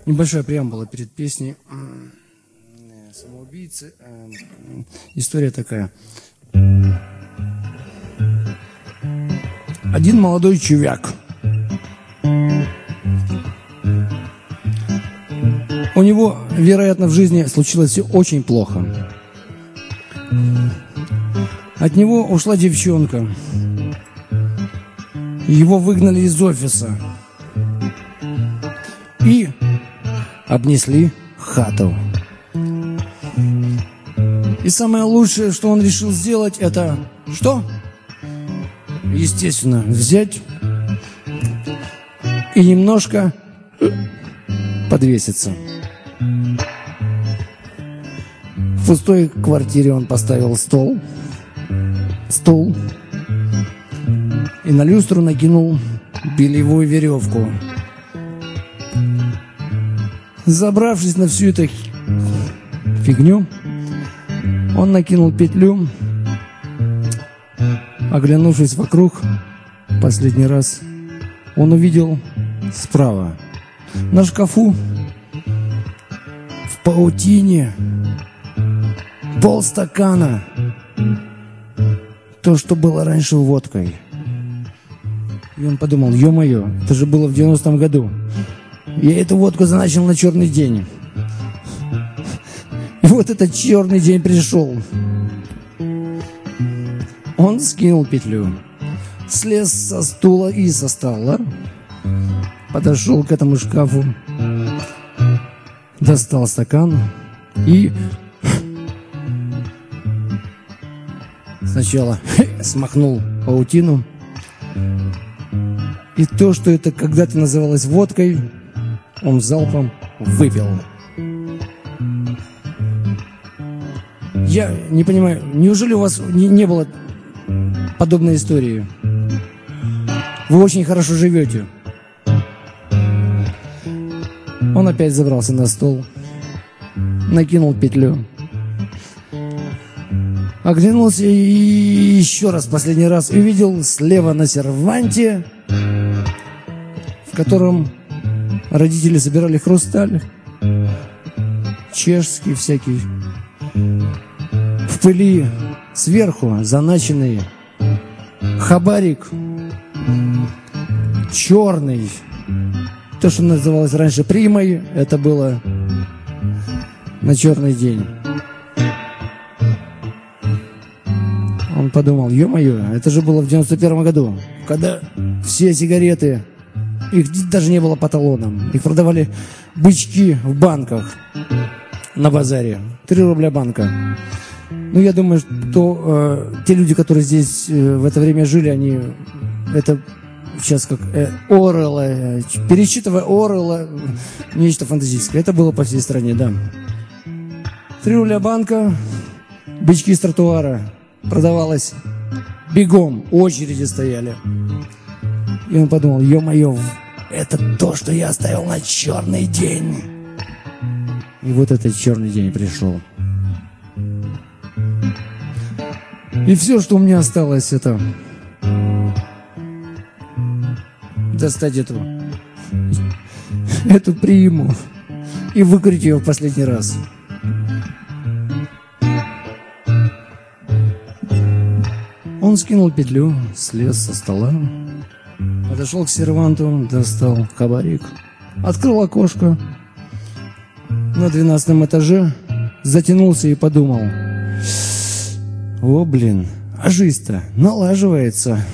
Небольшая преамбула перед песней «Самоубийцы». История такая. Один молодой чувак. У него, вероятно, в жизни случилось все очень плохо. От него ушла девчонка. Его выгнали из офиса. И обнесли хату. И самое лучшее, что он решил сделать, это что? Естественно, взять и немножко подвеситься. В пустой квартире он поставил стул и на люстру накинул бельевую веревку. Забравшись на всю эту фигню, он накинул петлю. Оглянувшись вокруг последний раз, он увидел справа на шкафу в паутине полстакана, то, что было раньше водкой. И он подумал: ё-моё, это же было в 90-м году. Я эту водку заначил на черный день. И вот этот черный день пришел. Он скинул петлю, слез со стула и со стола, подошел к этому шкафу, достал стакан и сначала смахнул паутину. И то, что это когда-то называлось водкой, он залпом выпил. Я не понимаю, неужели у вас не было подобной истории? Вы очень хорошо живете. Он опять забрался на стол, накинул петлю, оглянулся и еще раз, последний раз, увидел слева на серванте, в котором родители собирали хрусталь, чешский всякий, в пыли сверху заначенный хабарик черный. То, что называлось раньше примой, это было на черный день. Он подумал: ё-моё, это же было в 91-м году, когда все сигареты, их даже не было по талонам, их продавали бычки в банках на базаре. 3 рубля банка. Ну, я думаю, что те люди, которые здесь в это время жили, они это сейчас как Орелла, перечитывая Орелла, нечто фантастическое. Это было по всей стране, да. 3 рубля банка, бычки с тротуара. Продавалось бегом, очереди стояли. И он подумал: ё-моё, это то, что я оставил на черный день. И вот этот черный день пришел. И все, что у меня осталось, это достать эту приму и выкурить ее в последний раз. Он скинул петлю, слез со стола, подошел к серванту, достал хабарик, открыл окошко на 12-м этаже, затянулся и подумал: о, блин, а жизнь-то налаживается.